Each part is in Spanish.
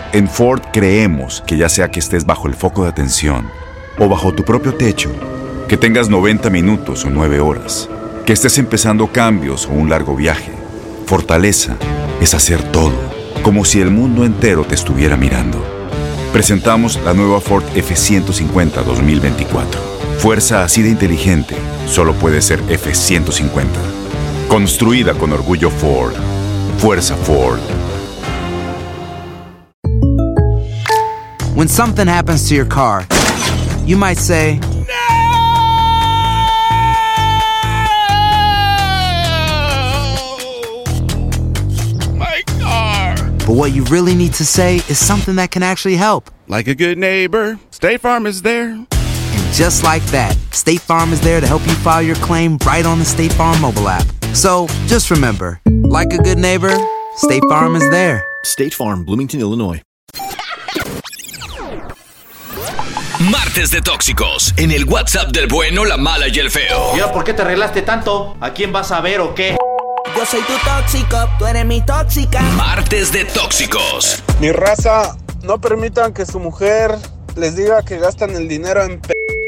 En Ford creemos que ya sea que estés bajo el foco de atención o bajo tu propio techo, que tengas 90 minutos o 9 horas, que estés empezando cambios o un largo viaje, fortaleza es hacer todo, como si el mundo entero te estuviera mirando. Presentamos la nueva Ford F-150 2024. Fuerza así de inteligente solo puede ser F-150. Construida con orgullo Ford. Fuerza Ford. When something happens to your car, you might say, but what you really need to say is something that can actually help. Like a good neighbor, State Farm is there. And just like that, State Farm is there to help you file your claim right on the State Farm mobile app. So just remember, like a good neighbor, State Farm is there. State Farm, Bloomington, Illinois. Martes de Tóxicos, en el WhatsApp del bueno, la mala y el feo. Mira, ¿por qué te arreglaste tanto? ¿A quién vas a ver o qué? Yo soy tu tóxico, tú eres mi tóxica. Martes de Tóxicos. Mi raza, no permitan que su mujer les diga que gastan el dinero en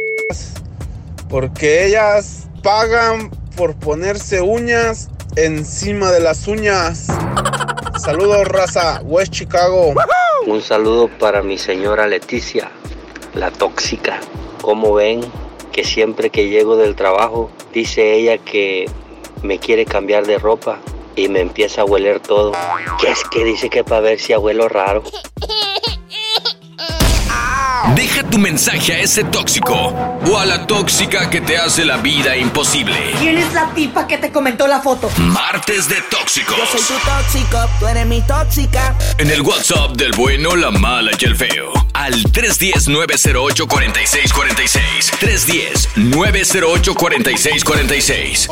porque ellas pagan por ponerse uñas encima de las uñas. Saludos, raza, West Chicago. Un saludo para mi señora Leticia, la tóxica. Como ven que siempre que llego del trabajo, dice ella que me quiere cambiar de ropa y me empieza a hueler todo. Que es que dice que para ver si huelo raro. Deja tu mensaje a ese tóxico o a la tóxica que te hace la vida imposible. ¿Quién es la tipa que te comentó la foto? Martes de Tóxicos. Yo soy tu tóxico, tú eres mi tóxica. En el WhatsApp del bueno, la mala y el feo. Al 310-908-4646. 310-908-4646.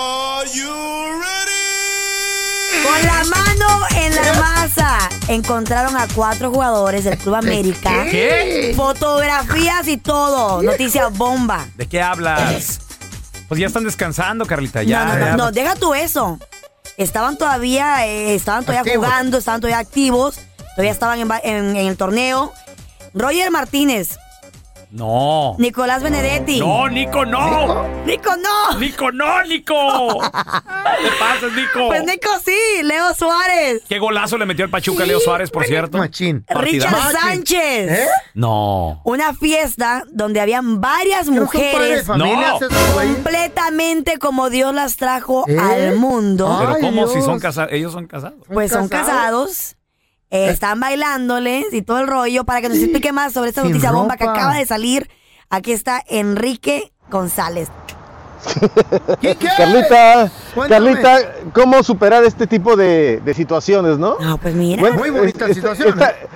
Con la mano en la masa, encontraron a 4 jugadores del Club América. ¿Qué? Fotografías y todo. Noticia bomba. ¿De qué hablas? Pues ya están descansando, Carlita. Ya, No, deja tú eso. Estaban todavía jugando, estaban todavía activos. Todavía estaban en el torneo. Roger Martínez. No. Nicolás Benedetti. No, Nico, no. Nico, no. Nico, no, Nico. ¿Qué pasa, Nico? Pues Nico sí, Leo Suárez. Qué golazo le metió el Pachuca a Leo Suárez, por cierto. Machín. Richard Sánchez. No. Una fiesta donde habían varias mujeres completamente como Dios las trajo al mundo. Pero ¿cómo Dios. si son casados? Ellos son casados. Pues son casados. Están bailándoles y todo el rollo. Para que nos explique más sobre esta noticia bomba que acaba de salir, aquí está Enrique González. Carlita, ¿cómo superar este tipo de situaciones, no? No, pues mira. Bueno, muy bonita situación.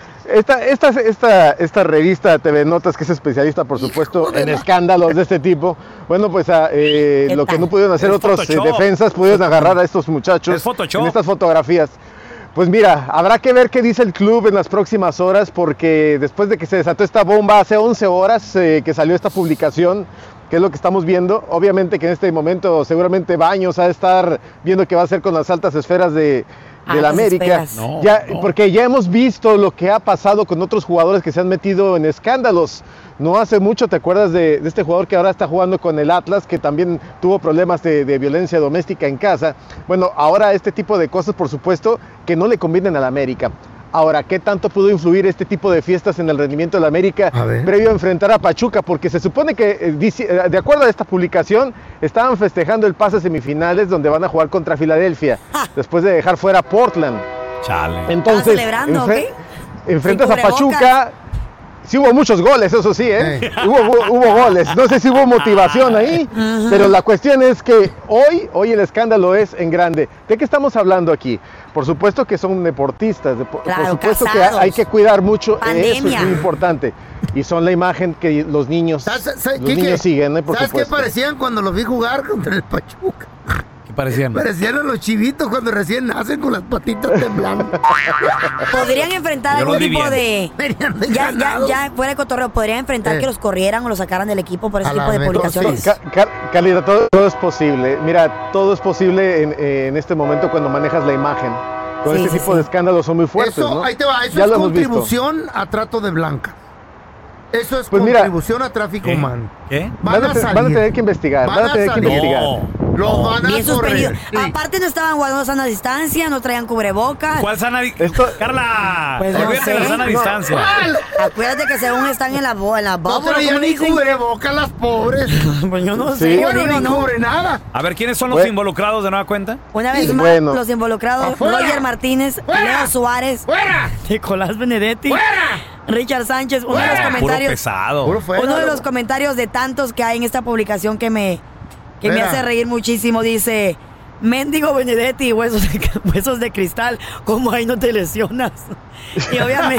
Esta revista TV Notas, que es especialista, por supuesto, en escándalos de este tipo, bueno, pues lo que no pudieron hacer otros defensas, pudieron agarrar a estos muchachos en estas fotografías. Pues mira, habrá que ver qué dice el club en las próximas horas, porque después de que se desató esta bomba, hace 11 horas que salió esta publicación, que es lo que estamos viendo, obviamente que en este momento seguramente Baños ha de estar viendo qué va a hacer con las altas esferas de la América, porque ya hemos visto lo que ha pasado con otros jugadores que se han metido en escándalos. No hace mucho, ¿te acuerdas de este jugador que ahora está jugando con el Atlas, que también tuvo problemas de violencia doméstica en casa? Bueno, ahora este tipo de cosas, por supuesto, que no le convienen a la América. Ahora, ¿qué tanto pudo influir este tipo de fiestas en el rendimiento de la América previo a enfrentar a Pachuca? Porque se supone que, de acuerdo a esta publicación, estaban festejando el pase a semifinales donde van a jugar contra Filadelfia, después de dejar fuera a Portland. Chale. Entonces, enfrentas a Pachuca. Sí hubo muchos goles, eso sí, hubo goles. No sé si hubo motivación ahí, pero la cuestión es que hoy el escándalo es en grande. ¿De qué estamos hablando aquí? Por supuesto que son deportistas, por supuesto casados. Que hay que cuidar mucho, Pandemia. eso es muy importante. Y son la imagen que los niños siguen, por ¿Sabes supuesto. qué parecían cuando los vi jugar contra el Pachuca? ¿Qué parecían? Parecían a los chivitos cuando recién nacen con las patitas temblando. Podrían enfrentar algún tipo de... Ya fuera de cotorreo, podrían enfrentar que los corrieran o los sacaran del equipo por ese tipo de publicaciones. Carlita, todo es posible. Mira, todo es posible en este momento cuando manejas la imagen. con este tipo de escándalos son muy fuertes, eso, ¿no? Ahí te va, eso ya es lo hemos visto. contribución a trato de blanca. Eso es Pues contribución a tráfico humano. ¿Qué? Van a tener que investigar. Van a tener que investigar. Los van a Bien suspendido. correr. Sí. Aparte no estaban guardando sana distancia, no traían cubrebocas. ¿Cuál sana Ah. Carla? Pues no olvídate de la sé. sana distancia. Acuérdate que según están en la No bota. traían ni cubrebocas las pobres. Pues yo no Sí. sé, yo Bueno, digo, ni no. cubre nada. A ver, ¿quiénes son los involucrados de nueva cuenta? Una vez más, Bueno. los involucrados, ¡Afuera! Roger Martínez, ¡Fuera! Leo Suárez, ¡Fuera! Nicolás Benedetti, ¡Fuera! Richard Sánchez, uno de los ¡Fuera! Puro comentarios. pesado. Puro fuera, Uno de los loco. comentarios de tantos que hay en esta publicación que me Mira. hace reír muchísimo dice: Mendigo Benedetti, huesos de cristal, ¿cómo ahí no te lesionas? Y obviamente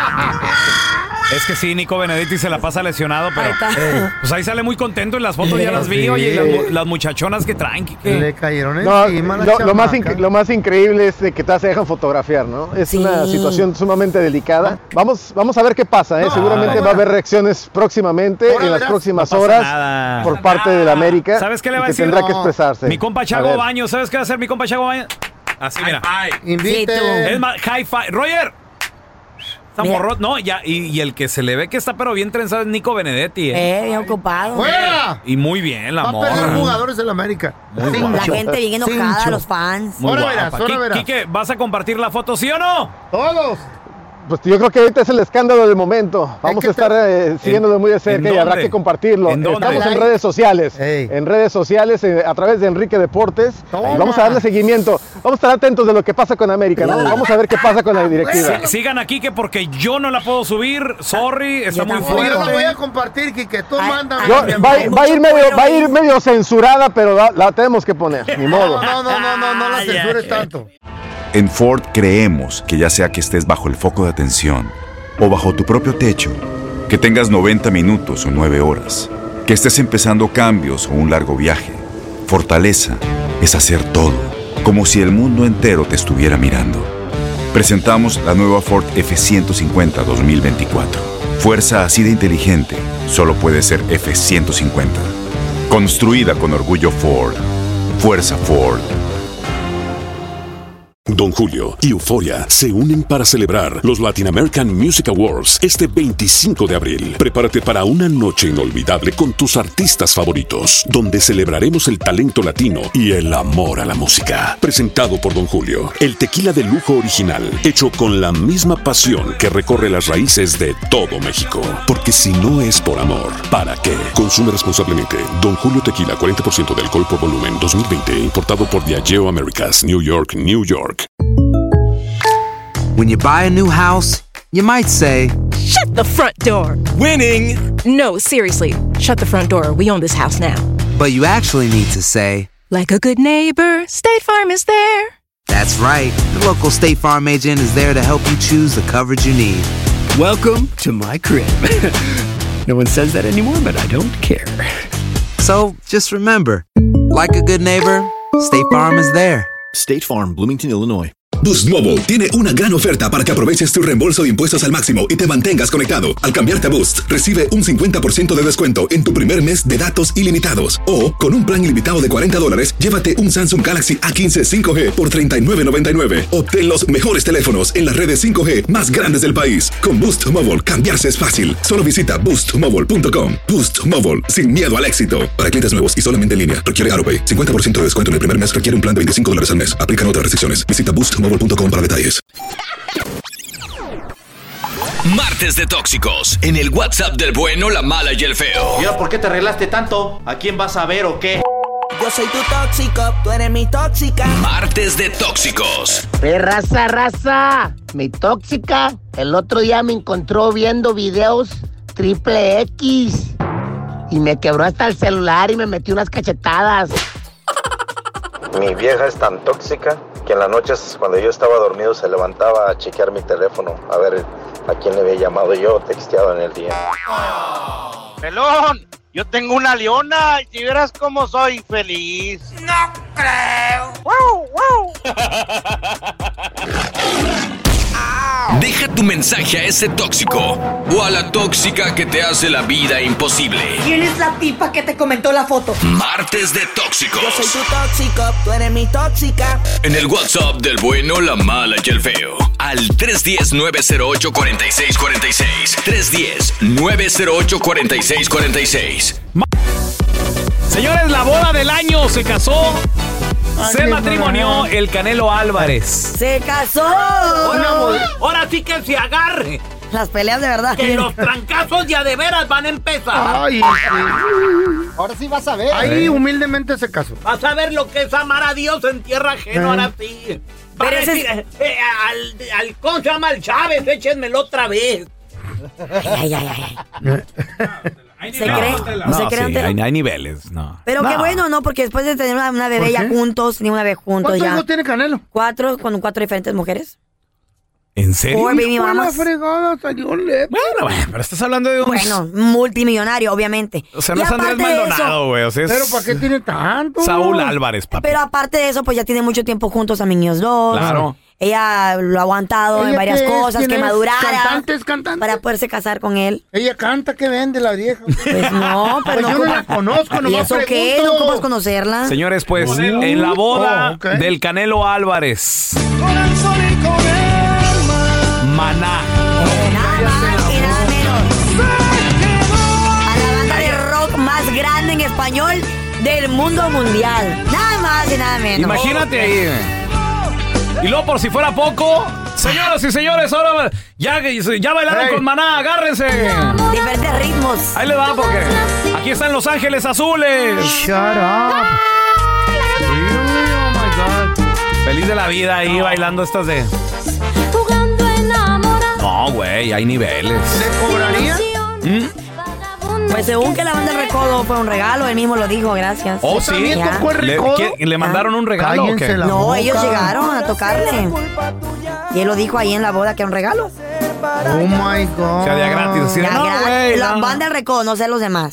Es que sí, Nico Benedetti se la pasa lesionado, pero Ahí está. pues ahí sale muy contento en las fotos, ya las vi, Sí. oye, y las muchachonas que traen. Le cayeron No, encima la lo más chamaca. lo más increíble es de que te se dejan fotografiar, ¿no? Es Sí. una situación sumamente delicada. Vamos a ver qué pasa, ¿eh? No, Seguramente ahora- va a haber reacciones próximamente, Ahora en las verás. próximas No pasa horas, nada. por parte de la América. ¿Sabes qué le va a y que decir? tendrá que No. expresarse. Mi compa A Chago ver. Baños, ¿sabes qué va a hacer mi compa Chago Baños? Así, mira. Invite. Sí, tú. Es más, high five. Roger. Está Mira. morro- no, ya, y el que se le ve que está pero bien trenzado es Nico Benedetti, bien ocupado. ¡Fuera! Y muy bien, la Va a perder morra. jugadores de la América. Muy Cincho. La gente bien enojada, Cincho. los fans. Muy Ahora guapa. verás, ahora verás. Quique, ¿vas a compartir la foto, sí o no? Todos. Pues yo creo que ahorita es el escándalo del momento. Vamos que a estar siguiéndolo muy de cerca ¿en y habrá dónde? que compartirlo. ¿En dónde? Estamos en redes sociales. Ey. En redes sociales, a través de Enrique Deportes. Toma. Y vamos a darle seguimiento. Vamos a estar atentos de lo que pasa con América, ¿no? Vamos a ver qué pasa con la directiva. Sigan a Quique porque yo no la puedo subir. Sorry, está muy tampoco. Yo lo voy fuerte. a compartir, Quique. Tú Ay, mándame. ay, Yo- Hay va a ir mucho medio, cuero va a ir ahí. medio censurada, pero la tenemos que poner. Ni modo. No la censures tanto. En Ford creemos que ya sea que estés bajo el foco de atención o bajo tu propio techo, que tengas 90 minutos o 9 horas, que estés empezando cambios o un largo viaje, fortaleza es hacer todo, como si el mundo entero te estuviera mirando. Presentamos la nueva Ford F-150 2024. Fuerza así de inteligente solo puede ser F-150. Construida con orgullo Ford. Fuerza Ford. Don Julio y Euforia se unen para celebrar los Latin American Music Awards este 25 de abril. Prepárate para una noche inolvidable con tus artistas favoritos, donde celebraremos el talento latino y el amor a la música. Presentado por Don Julio, el tequila de lujo original, hecho con la misma pasión que recorre las raíces de todo México. Porque si no es por amor, ¿para qué? Consume responsablemente. Don Julio Tequila, 40% de alcohol por volumen, 2020, importado por Diageo Americas, New York, New York. When you buy a new house, you might say, Shut the front door. Winning. No, seriously. Shut the front door. We own this house now. but you actually need to say, Like a good neighbor, State Farm is there. that's right. The local State Farm agent is there to help you choose the coverage you need. Welcome to my crib. No one says that anymore, but I don't care. So just remember, like a good neighbor, State Farm is there. State Farm, Bloomington, Illinois. Boost Mobile tiene una gran oferta para que aproveches tu reembolso de impuestos al máximo y te mantengas conectado. Al cambiarte a Boost, recibe un 50% de descuento en tu primer mes de datos ilimitados. O, con un plan ilimitado de $40, llévate un Samsung Galaxy A15 5G por $39.99. Obtén los mejores teléfonos en las redes 5G más grandes del país. Con Boost Mobile, cambiarse es fácil. Solo visita boostmobile.com. Boost Mobile, sin miedo al éxito. Para clientes nuevos y solamente en línea, requiere AroPay. 50% de descuento en el primer mes requiere un plan de $25 al mes. Aplican otras restricciones. Visita boostmobile.com para detalles. Martes de Tóxicos, en el WhatsApp del bueno, la mala y el feo. ¿Y ahora por qué te arreglaste tanto? ¿A quién vas a ver o qué? Yo soy tu tóxico, tú eres mi tóxica. Martes de Tóxicos. Raza, mi tóxica. El otro día me encontró viendo videos triple X y me quebró hasta el celular y me metió unas cachetadas. Mi vieja es tan tóxica que en las noches cuando yo estaba dormido se levantaba a chequear mi teléfono a ver a quién le había llamado yo o texteado en el día. Pelón, yo tengo una leona y si vieras cómo soy feliz. No creo. ¡Wow, wow! Deja tu mensaje a ese tóxico o a la tóxica que te hace la vida imposible. ¿Quién es la tipa que te comentó la foto? Martes de Tóxicos. Yo soy tu tóxico, tú eres mi tóxica. En el WhatsApp del bueno, la mala y el feo. Al 310-908-4646. 310-908-4646. Señores, la boda del año se casó. Se matrimonió el Canelo Álvarez. ¡Se casó! Ahora sí que se agarre. Las peleas de verdad. Que los trancazos ya de veras van a empezar. Ay, Ahora sí vas a ver. ahí humildemente se casó. Vas a ver lo que es amar a Dios en tierra ajena, ahora sí. Pero ese decir, ¿cómo se llama el Chávez? Échenmelo otra vez. Ay. ¿Se cree? ¿No se cree? Sí, hay niveles, no. Pero qué bueno, ¿no? Porque después de tener una bebé ya juntos, ni una vez juntos ¿Cuántos ya. hijos tiene Canelo? 4, con 4 diferentes mujeres. ¿En serio? 4 baby mamas. Fregada, salió lep. Bueno, pero estás hablando de un... Bueno, multimillonario, obviamente. O sea, no Y es Andrés aparte de Maldonado, güey. O sea, es Pero ¿para qué tiene tanto? Saúl Álvarez, papi. Pero aparte de eso, pues ya tiene mucho tiempo juntos a niños dos. Claro. Ella lo ha aguantado en ¿Ella varias qué es? cosas, ¿Quién que es? madurara. ¿Cantante? Para poderse casar con él. Ella canta, que vende la vieja. Pues no, pero Pues no yo no la conozco, ¿Y nomás eso qué? pregunto. ¿No ocupas conocerla? Señores, pues en la boda del Canelo Álvarez, Maná. Nada más y nada menos. A la banda de rock más grande en español del mundo mundial. Nada más y nada menos. Imagínate ahí. Y luego, por si fuera poco, señoras y señores, ahora ya bailaron con Maná, agárrense. Diferentes ritmos. Ahí le va porque aquí están Los Ángeles Azules. Shut up. Oh my God. Feliz de la vida ahí bailando estas de... No, güey, hay niveles. ¿Le cobraría? Pues según que la banda del Recodo fue un regalo, él mismo lo dijo, gracias. Oh, sí. Ya. ¿Le mandaron un regalo o qué? No, ellos llegaron a tocarle. Y él lo dijo ahí en la boda que era un regalo. Oh my God. O sea, de gratis. Así de, Ya, no, güey. la No. banda del Recodo, no sé los demás.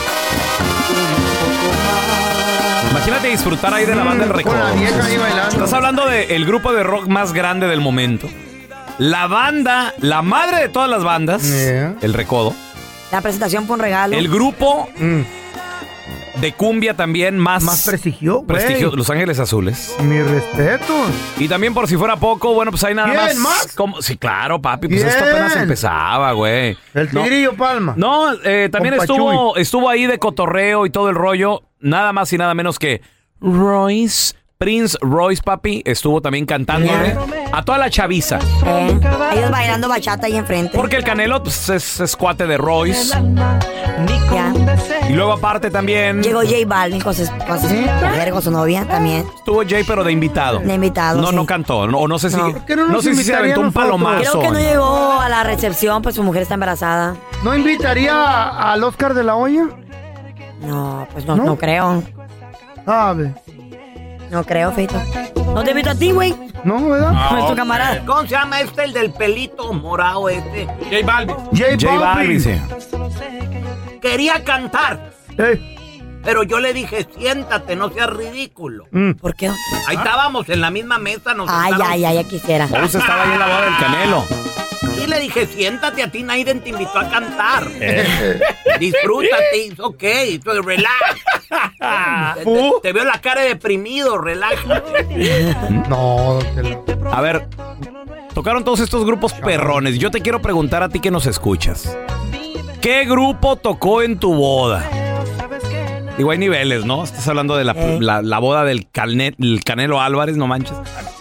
Imagínate disfrutar ahí de la banda del Recodo. Con la vieja ahí bailando. Estás hablando del grupo de rock más grande del momento. La banda, la madre de todas las bandas, el Recodo. La presentación fue un regalo. El grupo de cumbia también más prestigioso, Los Ángeles Azules. Mis respetos. Y también por si fuera poco, bueno, pues hay nada ¿Quién, más. Max? Sí, claro, papi, pues ¿Quién? esto apenas empezaba, güey. El Tigrillo Palma. No, también Compa estuvo ahí de cotorreo y todo el rollo. Nada más y nada menos que Prince Royce, papi, estuvo también cantándole a toda la chaviza. Ellos bailando bachata ahí enfrente. Porque el Canelo pues, es cuate de Royce. Ya. Y luego aparte también... Llegó J Balvin con su mujer, con su novia también. Estuvo Jay, pero de invitado. De invitado, No, sí. no cantó. O no sé si... ¿Por qué no nos No sé si se invitaría aventó un a nosotros? palomazo. Creo que no llegó a la recepción, pues su mujer está embarazada. ¿No invitaría al Oscar de la Hoya? No, pues no creo. A ver. No creo, Feito. No te invito a ti, güey. No, ¿verdad? No es tu camarada. ¿Cómo se llama el del pelito morado este? J Balvin. J Balvin, sí. Quería cantar. Pero yo le dije, siéntate, no seas ridículo. ¿Por qué? Ahí estábamos en la misma mesa. Ay, ya quisiera. Usted estaba ahí en la boda del Canelo. Y le dije, siéntate, a ti Naiden te invitó a cantar. Disfrútate, it's okay, relax. Te veo la cara de deprimido, relájate. No, A ver, tocaron todos estos grupos perrones. Yo te quiero preguntar a ti que nos escuchas. ¿Qué grupo tocó en tu boda? Digo, hay niveles, ¿no? Estás hablando de la boda del Canelo Álvarez, no manches.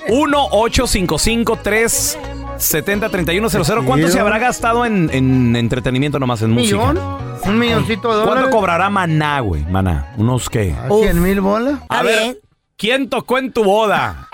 1-855-370-3100. ¿Cuánto se habrá gastado en entretenimiento nomás, en música? ¿Un milloncito de dólares? ¿Cuánto cobrará Maná, güey? Maná, ¿unos qué? ¿100,000 bolas? A ver, ¿quién tocó en tu boda?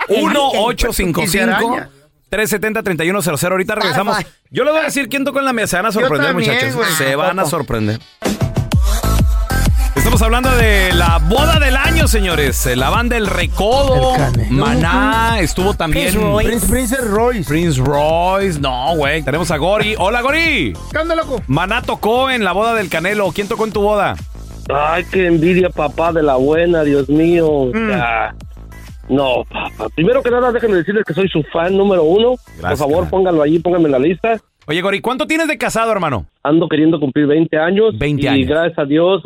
1-855-370-3100. Ahorita regresamos. Yo les voy a decir quién tocó en la mesa. Se van a sorprender, también, muchachos. güey. Se van a sorprender. Estamos hablando de la boda del año, señores. La banda El Recodo, Maná, estuvo también Prince Royce. Prince Royce. No, güey. Tenemos a Gori. Hola, Gori. ¿Qué onda, loco? Maná tocó en la boda del Canelo. ¿Quién tocó en tu boda? Ay, qué envidia, papá, de la buena, Dios mío. Ya. No, papá. Primero que nada, déjenme decirles que soy su fan número 1. Por favor, pónganlo ahí, pónganme en la lista. Oye, Gori, ¿cuánto tienes de casado, hermano? Ando queriendo cumplir 20 años. 20 años. Y gracias a Dios,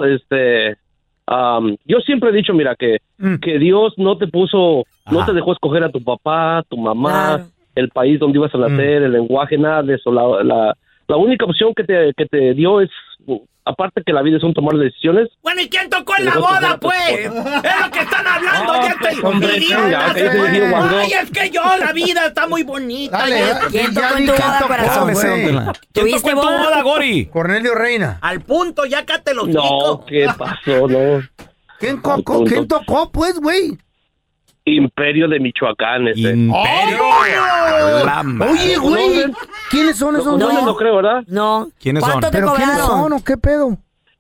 yo siempre he dicho, mira, que Dios no te puso, no te dejó escoger a tu papá, tu mamá, el país donde ibas a nacer, el lenguaje, nada de eso. La única opción que te dio es, aparte que la vida es un tomar decisiones. Bueno, ¿y quién tocó en la boda, pues? Es lo que están hablando. Ya estoy... Ay, es que la vida está muy bonita. Dale, ¿Quién tocó en tu boda, corazón? ¿Quién tocó en tu boda, Gori? Cornelio Reina. Al punto, ya acá te los No, ¿qué pasó? No. ¿Quién tocó, pues, güey? Imperio de Michoacán, Imperio. Oye, güey, ¿quiénes son esos? No creo, ¿verdad? No. ¿Quiénes son? ¿Cuánto te ¿Pero cobraron? quiénes son o qué pedo?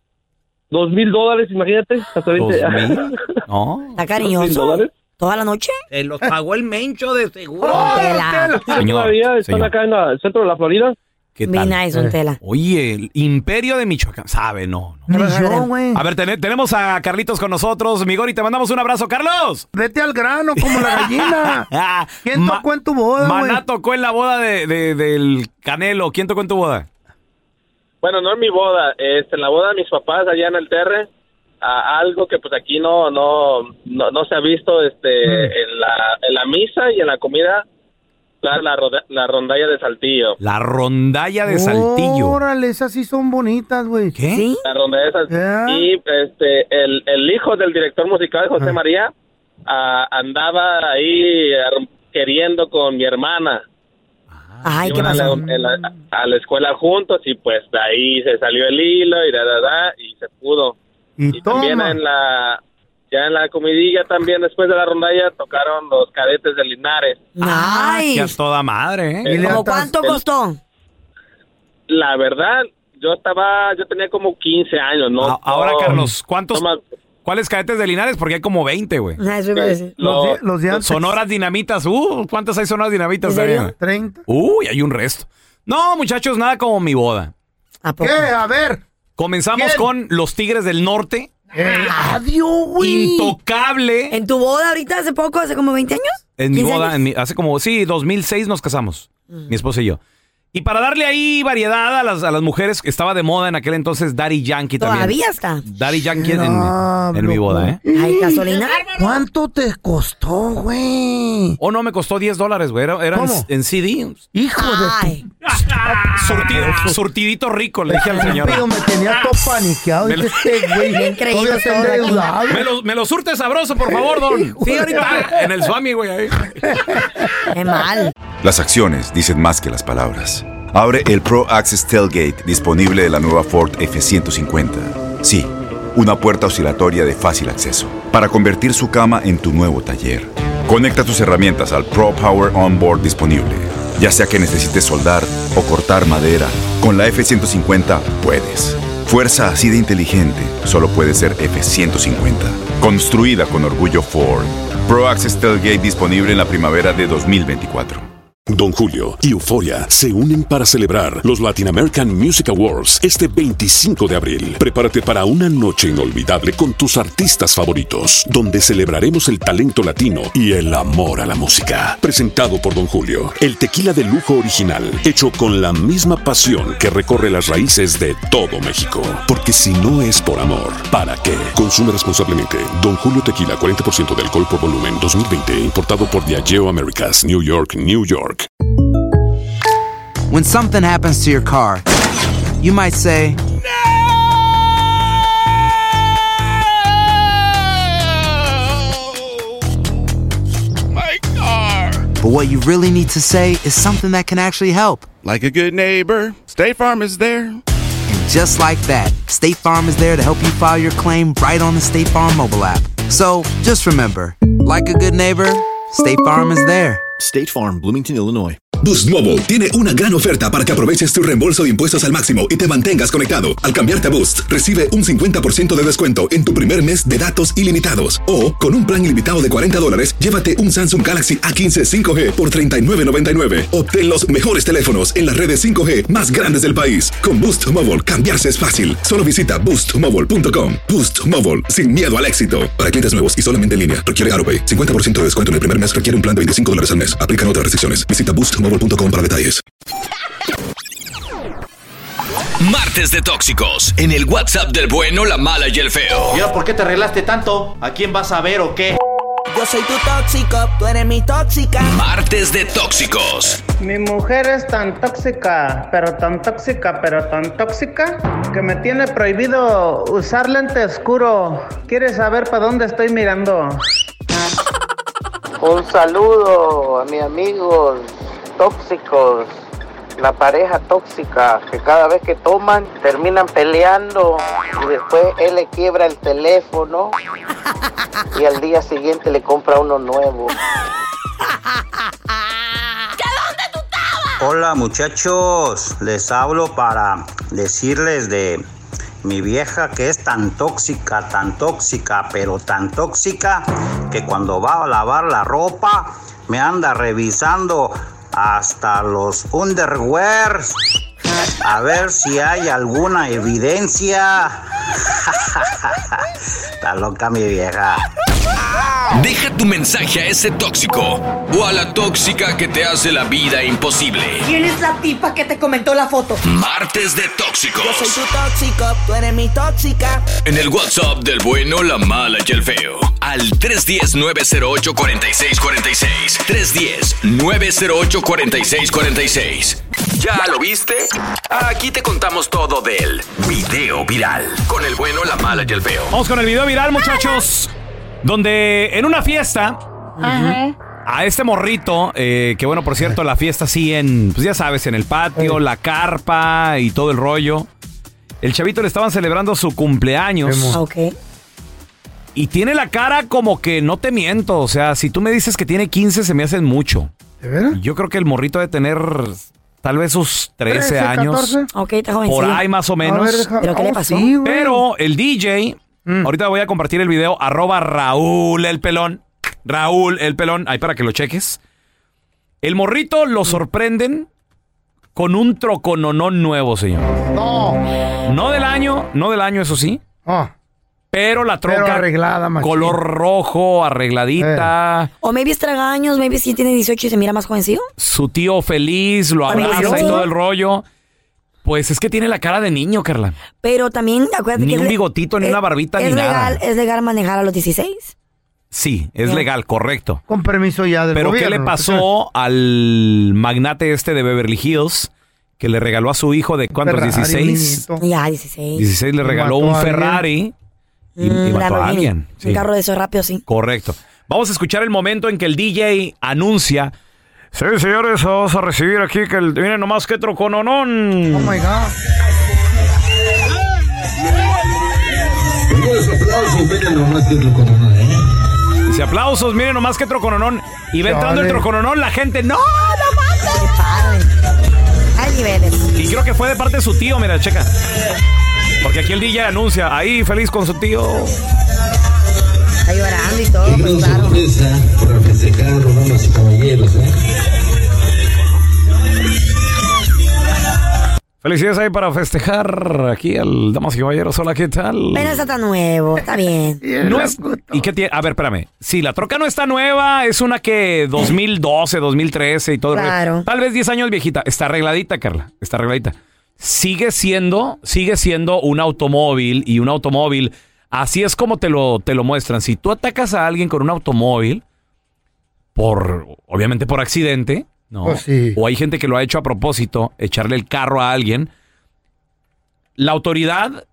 $2,000, imagínate. Hasta 20. ¿2,000? No. ¿Está cariñoso? ¿Toda la noche? Se los pagó el mencho de seguro. Todavía están acá en el centro de la Florida. ¿Qué Bien tal? nice, don Tela. Oye, el Imperio de Michoacán. ¿Sabe? No. Ni yo, güey. A ver, tenemos a Carlitos con nosotros. Mi Gori, te mandamos un abrazo, Carlos. Vete al grano como la gallina. ¿Quién tocó en tu boda, güey? Maná tocó en la boda del Canelo. ¿Quién tocó en tu boda? Bueno, no en mi boda, en la boda de mis papás allá en el Terre, algo que pues aquí no se ha visto en la misa y en la comida, la rondalla de Saltillo. La rondalla de Saltillo. Órale, esas sí son bonitas, güey. ¿Qué? ¿Sí? La rondalla de Saltillo. Y el hijo del director musical, José María, andaba ahí queriendo con mi hermana. Ay, ¿qué pasó? A la escuela juntos y pues de ahí se salió el hilo y se pudo. Y también en la comidilla también después de la rondalla tocaron los Cadetes de Linares. Ay, que a toda madre, ¿eh? ¿Cómo cuánto costó? La verdad, yo tenía como 15 años, ¿no? Ahora, Carlos, ¿cuáles Cadetes de Linares? Porque hay como 20, güey. Eso iba a decir. Los de antes. Sonoras Dinamitas. ¿Cuántas hay Sonoras Dinamitas? 30. Uy, hay un resto. No, muchachos, nada como mi boda. ¿Qué? A ver. Comenzamos con los Tigres del Norte. Adiós, güey. Intocable. ¿En tu boda ahorita hace poco, hace como 20 años? En mi boda, hace como, 2006 nos casamos, mi esposa y yo. Y para darle ahí variedad a las mujeres, estaba de moda en aquel entonces Daddy Yankee también. ¿Todavía está? Daddy Yankee en mi boda, ¿eh? ¿Hay gasolina? ¿Cuánto te costó, güey? Oh, no, me costó $10, güey. Era en CD. Hijo de tu... Surtidito rico, le dije al señor. Pero me tenía todo paniqueado. Bien creído todo. Me lo surte sabroso, por favor, don. Sí, ahorita en el Swami, güey. Ahí. Qué mal. Las acciones dicen más que las palabras. Abre el Pro Access Tailgate disponible de la nueva Ford F-150. Sí, una puerta oscilatoria de fácil acceso para convertir su cama en tu nuevo taller. Conecta tus herramientas al Pro Power Onboard disponible. Ya sea que necesites soldar o cortar madera, con la F-150 puedes. Fuerza así de inteligente solo puede ser F-150. Construida con orgullo Ford. Pro Access Tailgate disponible en la primavera de 2024. Don Julio y Euforia se unen para celebrar los Latin American Music Awards este 25 de abril. Prepárate para una noche inolvidable con tus artistas favoritos, donde celebraremos el talento latino y el amor a la música. Presentado por Don Julio, el tequila de lujo original, hecho con la misma pasión que recorre las raíces de todo México. Porque si no es por amor, ¿para qué? Consume responsablemente. Don Julio Tequila, 40% de alcohol por volumen, 2020, importado por Diageo Americas, New York, New York. When something happens to your car, you might say, My car. but what you really need to say is something that can actually help. Like a good neighbor, State Farm is there. And just like that, State Farm is there to help you file your claim right on the State Farm mobile app. So just remember, like a good neighbor, State Farm is there. State Farm, Bloomington, Illinois. Boost Mobile tiene una gran oferta para que aproveches tu reembolso de impuestos al máximo y te mantengas conectado. Al cambiarte a Boost, recibe un 50% de descuento en tu primer mes de datos ilimitados. O, con un plan ilimitado de $40, llévate un Samsung Galaxy A15 5G por $39.99. Obtén los mejores teléfonos en las redes 5G más grandes del país. Con Boost Mobile, cambiarse es fácil. Solo visita boostmobile.com. Boost Mobile, sin miedo al éxito. Para clientes nuevos y solamente en línea, requiere AutoPay. 50% de descuento en el primer mes requiere un plan de $25 al mes. Aplican otras restricciones. Visita boostmobile.com para detalles. Martes de Tóxicos, en el WhatsApp del bueno, la mala y el feo. ¿Y ahora por qué te arreglaste tanto? ¿A quién vas a ver o qué? Yo soy tu tóxico, tú eres mi tóxica. Martes de Tóxicos. Mi mujer es tan tóxica, pero tan tóxica, pero tan tóxica, que me tiene prohibido usar lente oscuro. ¿Quieres saber para dónde estoy mirando? Un saludo a mis amigos tóxicos, la pareja tóxica, que cada vez que toman terminan peleando y después él le quiebra el teléfono y al día siguiente le compra uno nuevo. Hola muchachos, les hablo para decirles de mi vieja que es tan tóxica, pero tan tóxica que cuando va a lavar la ropa me anda revisando hasta los underwears a ver si hay alguna evidencia. Está loca mi vieja. Deja tu mensaje a ese tóxico o a la tóxica que te hace la vida imposible. ¿Quién es la tipa que te comentó la foto? Martes de Tóxicos. Yo soy tu tóxico, tú eres mi tóxica. En el WhatsApp del bueno, la mala y el feo. Al 310-908-4646. 310-908-4646. ¿Ya lo viste? Aquí te contamos todo del video viral. Con el bueno, la mala y el feo. Vamos con el video viral, muchachos. Donde en una fiesta, a este morrito, que bueno, por cierto, la fiesta así pues ya sabes, en el patio, la carpa y todo el rollo. El chavito le estaban celebrando su cumpleaños. Ok. Y tiene la cara como que no te miento. O sea, si tú me dices que tiene 15, se me hacen mucho. ¿De veras? Yo creo que el morrito debe tener tal vez sus 13 años. 14. Ok, está jovencito. Por ahí más o menos. A ver, ¿Pero qué le pasó? Sí, pero el DJ... Ahorita voy a compartir el video, @Raúl el Pelón. Raúl el Pelón, ahí para que lo cheques. El morrito lo sorprenden con un trocononón nuevo, señor. No del año, eso sí. Pero la troca arreglada, color rojo, arregladita. O maybe es tragaños, maybe sí tiene 18 y se mira más jovencillo. Su tío feliz, lo abraza y todo el rollo. Pues es que tiene la cara de niño, Carla. Pero también, acuérdate ni que... un bigotito, ni una barbita, ni nada. ¿Es legal manejar a los 16? Sí, es legal, correcto. Con permiso ya del Pero gobierno. ¿qué le pasó al magnate este de Beverly Hills que le regaló a su hijo de cuántos? Ferrari, 16? niñito. Ya, 16. 16 le regaló un Ferrari y mató a alguien. Sí. Un carro de esos rápidos, sí. Correcto. Vamos a escuchar el momento en que el DJ anuncia... Sí, señores, vamos a recibir aquí que miren nomás que trocononón. Oh my God. Aplausos, miren nomás que trocononón, Dice aplausos, miren nomás que trocononón. Y va entrando el trocononón, la gente, ¡no, no mames! ¡Qué padre! Hay niveles. Y creo que fue de parte de su tío, mira, checa. Porque aquí el DJ anuncia, ahí feliz con su tío. Está llorando y todo, qué pues gran claro. sorpresa para festejar, damas y caballeros, Felicidades ahí para festejar aquí al Damas y Caballeros. Hola, ¿qué tal? Pero está tan nuevo, está bien. No es, ¿y qué tiene? A ver, espérame. Sí, la troca no está nueva, es una que 2012, 2013 y todo. Claro. Tal vez 10 años viejita. Está arregladita, Carla. Está arregladita. Sigue siendo un automóvil y un automóvil. Así es como te lo muestran. Si tú atacas a alguien con un automóvil, obviamente por accidente, ¿no? Pues sí. O hay gente que lo ha hecho a propósito, echarle el carro a alguien. La autoridad,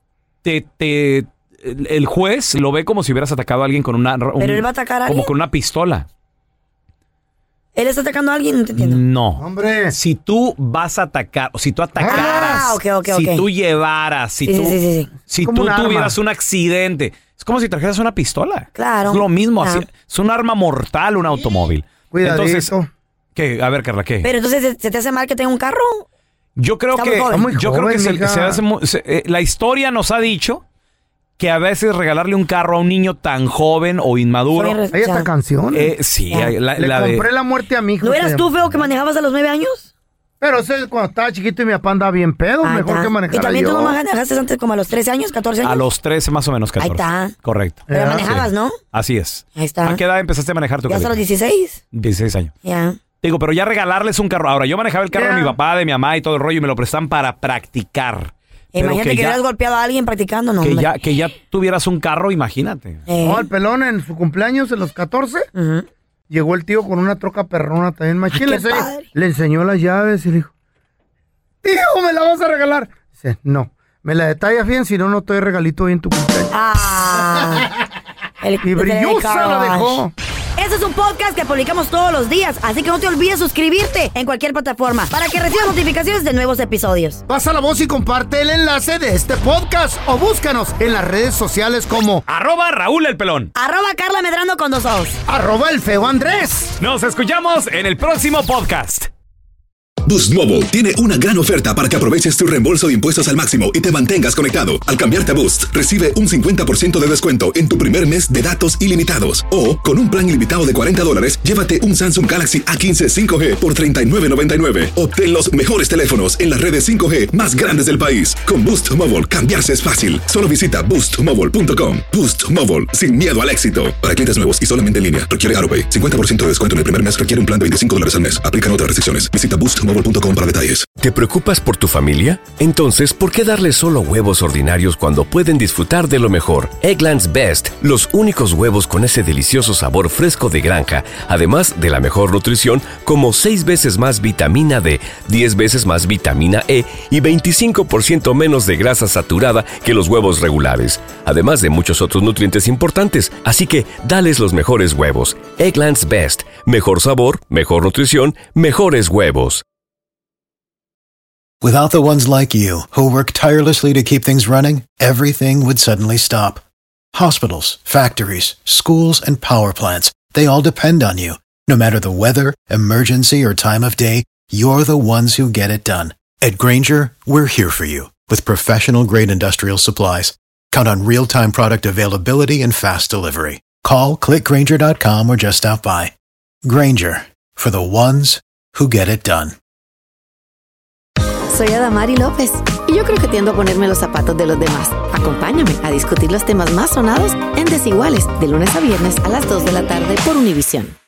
el juez lo ve como si hubieras atacado a alguien con ¿Pero él va a atacar a alguien? Como con una pistola. ¿Él está atacando a alguien? No te entiendo. No. Hombre. Si tú vas a atacar, o si tú atacaras, si tú llevaras, si tú tuvieras un accidente, es como si trajeras una pistola. Claro. Es lo mismo, así, es un arma mortal un automóvil. Cuidadito. Entonces, ¿Qué? A ver, Carla, ¿qué? Pero entonces, ¿se te hace mal que tenga un carro? Yo creo que, la historia nos ha dicho que a veces regalarle un carro a un niño tan joven o inmaduro. Hay esta canción. Sí, Le compré la muerte a mi hijo. ¿No eras tú, feo, que manejabas a los 9 años? Pero eso es cuando estaba chiquito y mi papá andaba bien pedo, mejor que manejara yo. ¿Y también tú no manejaste antes como a los 13 años, 14 años? A los 13 más o menos, 14. Ahí está. Correcto. Pero manejabas, ¿no? Así es. Ahí está. ¿A qué edad empezaste a manejar tu carro? Ya hasta los 16. 16 años. Ya. Digo, pero ya regalarles un carro. Ahora, yo manejaba el carro de mi papá, de mi mamá y todo el rollo y me lo prestan para practicar. Imagínate que hubieras golpeado a alguien practicando, ¿no? Que ya tuvieras un carro, imagínate. No, el pelón en su cumpleaños, en los 14, llegó el tío con una troca perrona también machín. Le enseñó las llaves y le dijo, hijo, ¿me la vas a regalar? Dice, no, me la detallas bien, si no, no te doy regalito hoy en tu cumpleaños. Y brillosa la dejó. Este es un podcast que publicamos todos los días, así que no te olvides suscribirte en cualquier plataforma para que recibas notificaciones de nuevos episodios. Pasa la voz y comparte el enlace de este podcast o búscanos en las redes sociales como @Raúl el Pelón, @Carla Medrano con 2 O's, @el feo Andrés. Nos escuchamos en el próximo podcast. Boost Mobile tiene una gran oferta para que aproveches tu reembolso de impuestos al máximo y te mantengas conectado. Al cambiarte a Boost, recibe un 50% de descuento en tu primer mes de datos ilimitados. O, con un plan ilimitado de $40, llévate un Samsung Galaxy A15 5G por $39.99. Obtén los mejores teléfonos en las redes 5G más grandes del país. Con Boost Mobile, cambiarse es fácil. Solo visita boostmobile.com. Boost Mobile, sin miedo al éxito. Para clientes nuevos y solamente en línea, requiere AutoPay. 50% de descuento en el primer mes requiere un plan de $25 al mes. Aplican otras restricciones. Visita boostmobile.com para detalles. ¿Te preocupas por tu familia? Entonces, ¿por qué darles solo huevos ordinarios cuando pueden disfrutar de lo mejor? Eggland's Best, los únicos huevos con ese delicioso sabor fresco de granja, además de la mejor nutrición, como 6 veces más vitamina D, 10 veces más vitamina E y 25% menos de grasa saturada que los huevos regulares, además de muchos otros nutrientes importantes. Así que, dales los mejores huevos. Eggland's Best, mejor sabor, mejor nutrición, mejores huevos. Without the ones like you, who work tirelessly to keep things running, everything would suddenly stop. Hospitals, factories, schools, and power plants, they all depend on you. No matter the weather, emergency, or time of day, you're the ones who get it done. At Grainger, we're here for you with professional-grade industrial supplies. Count on real-time product availability and fast delivery. Call, click Grainger.com, or just stop by. Grainger, for the ones who get it done. Soy Adamari López y yo creo que tiendo a ponerme los zapatos de los demás. Acompáñame a discutir los temas más sonados en Desiguales, de lunes a viernes a las 2 de la tarde por Univisión.